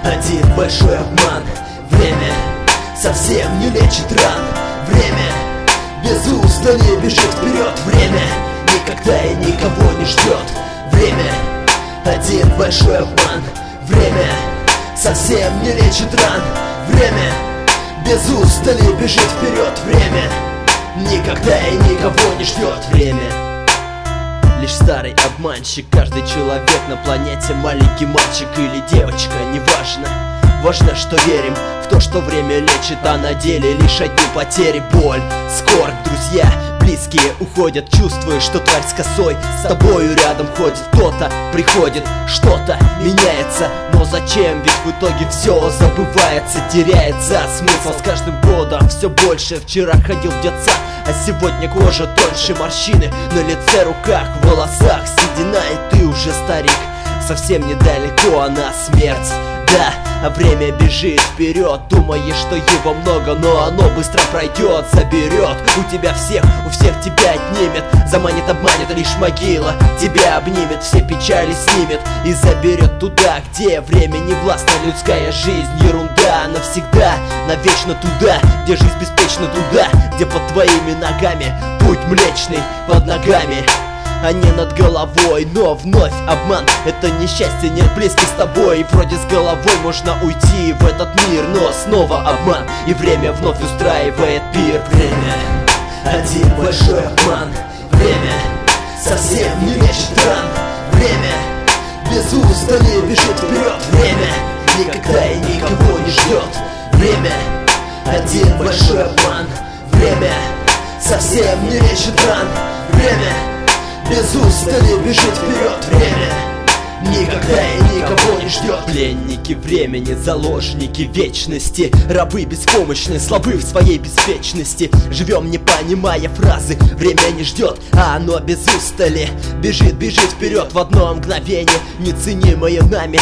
один большой обман. Время совсем не лечит ран. Время без устали бежит вперед. Время никогда и никого не ждет. Время один большой обман. Время совсем не лечит ран. Время без устали бежит вперед. Время никогда и никого не ждет. Время лишь старый обманщик. Каждый человек на планете маленький мальчик или девочка, неважно. Важно, что верим в то, что время лечит, а на деле лишь одни потери, боль, скорбь. Друзья, близкие уходят, чувствуешь, что тварь с косой с тобою рядом ходит. Кто-то приходит, что-то меняется, но зачем? Ведь в итоге все забывается, теряется смысл с каждым годом все больше. Вчера ходил в детсад, а сегодня кожа тоньше, морщины на лице, руках, волосах, седина, и ты уже старик. Совсем недалеко она смерть. Да, а время бежит вперед. Думаешь, что его много, но оно быстро пройдет, заберет у тебя всех, у всех тебя отнимет. Заманит, обманет, лишь могила тебя обнимет, все печали снимет и заберет туда, где время не властна. Людская жизнь ерунда, навсегда, навечно туда, где жизнь беспечна, туда, где под твоими ногами путь млечный под ногами, а не над головой. Но вновь обман — это несчастье, нет близких с тобой. И вроде с головой можно уйти в этот мир, но снова обман, и время вновь устраивает пир. Время один большой обман. Время совсем не лечит ран. Время без устали бежит вперед. Время никогда и никого не ждет. Время один большой обман. Время совсем не лечит ран. Время без устали бежит вперед. Время никогда и никого не ждет. Пленники времени, заложники вечности, рабы беспомощные, слабы в своей беспечности. Живем, не понимая фразы. Время не ждет, а оно без устали бежит, бежит вперед в одно мгновение, неценимое нами.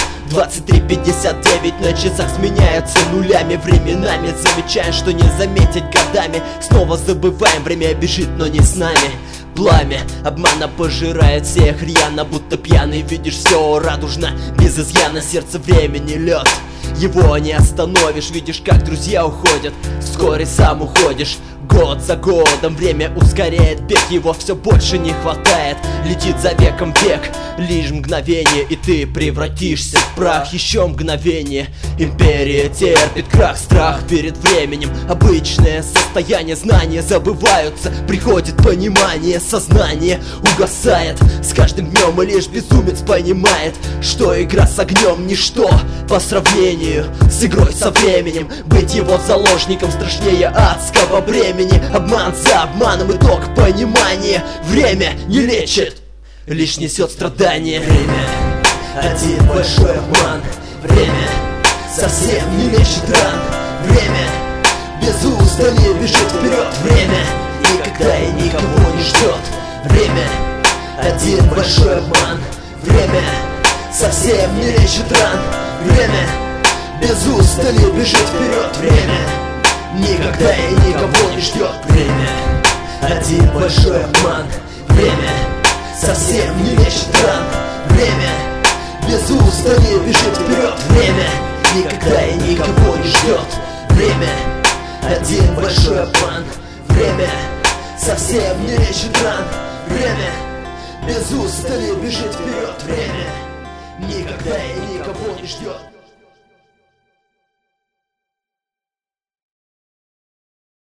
23:59 на часах сменяются нулями. Временами замечаем, что не заметить годами. Снова забываем, время бежит, но не с нами. Пламя обмана пожирает всех рьяно, будто пьяный. Видишь все радужно, без изъяна. Сердце времени лед, его не остановишь. Видишь, как друзья уходят, вскоре сам уходишь. Год за годом время ускоряет бег, его все больше не хватает. Летит за веком век, лишь мгновение, и ты превратишься в прах. Еще мгновение, империя терпит крах. Страх перед временем, обычное состояние. Знания забываются, приходит понимание. Сознание угасает с каждым днем, и лишь безумец понимает, что игра с огнем ничто по сравнению с игрой со временем. Быть его заложником страшнее адского бремени. Обман за обманом, итог понимания. Время не лечит, лишь несет страдания. Время один большой обман. Время совсем не лечит ран. Время без устали бежит вперед. Время никогда и никого не ждет. Время один большой обман. Время совсем не лечит ран. Время без устали бежит вперед. Время никогда и никого не ждет. Время один большой обман. Время совсем не лечит ран. Время без устали бежит вперед. Время никогда и никого не ждет. Время один большой обман. Время совсем не лечит ран. Время без устали бежит вперед. Время никогда и никого не ждет.